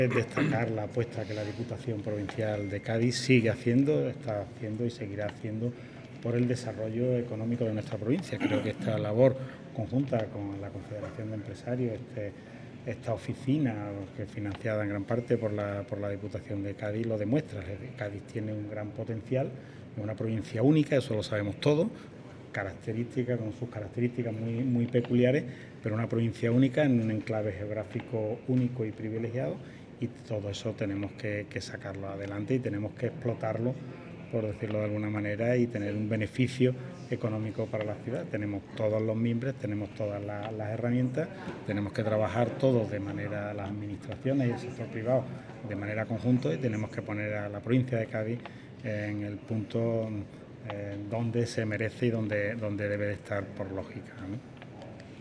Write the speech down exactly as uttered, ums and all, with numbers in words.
Destacar la apuesta que la Diputación Provincial de Cádiz sigue haciendo, está haciendo y seguirá haciendo por el desarrollo económico de nuestra provincia. Creo que esta labor conjunta con la Confederación de Empresarios, este, esta oficina, que es financiada en gran parte por la, por la Diputación de Cádiz, lo demuestra. Cádiz tiene un gran potencial, es una provincia única, eso lo sabemos todos, características, con sus características muy, muy peculiares, pero una provincia única en un enclave geográfico único y privilegiado, y todo eso tenemos que, que sacarlo adelante y tenemos que explotarlo, por decirlo de alguna manera, y tener un beneficio económico para la ciudad. Tenemos todos los mimbres, tenemos todas las, las herramientas, tenemos que trabajar todos de manera, las administraciones y el sector privado, de manera conjunta, y tenemos que poner a la provincia de Cádiz en el punto eh, donde se merece y donde, donde debe de estar por lógica, ¿no?